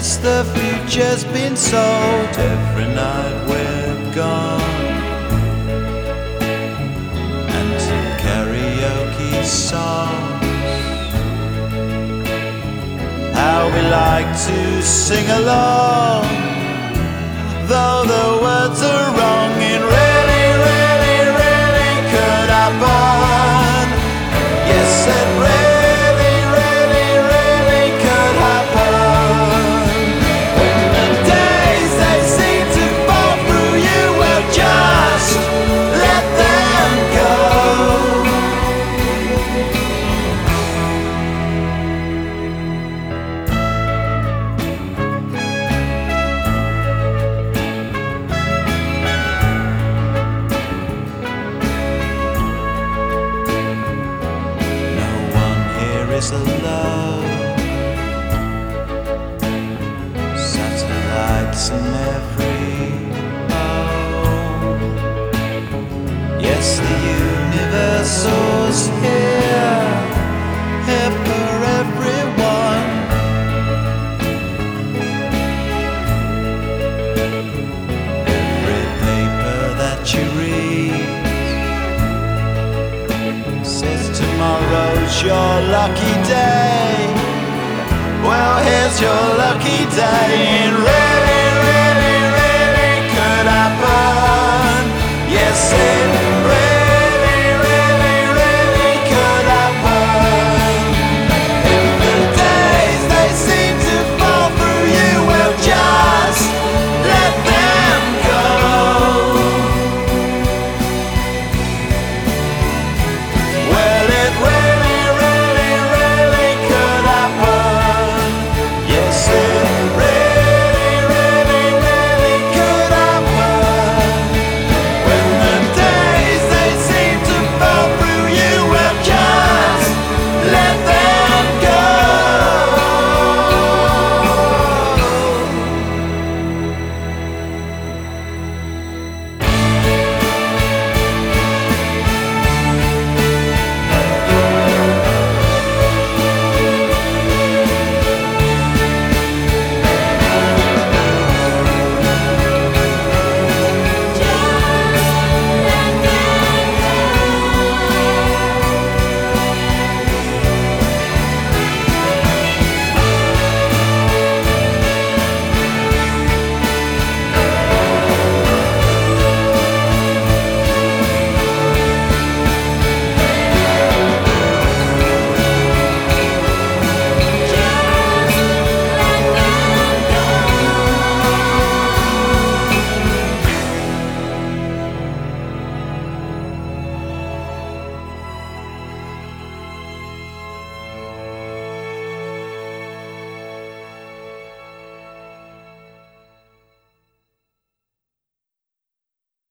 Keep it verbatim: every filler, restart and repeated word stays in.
Yes, the future's been sold. Every night we're gone, and some karaoke songs. How we like to sing along, though the words are wrong. It really, really, really could happen. Yes, it really, really, really could happen. When the days they seem to fall through you, well, just let them go. Alone, satellites in every home. Yes, the universe soars here, here for everyone. Every paper that you read says tomorrow's your lucky day. Well, here's your lucky day in red.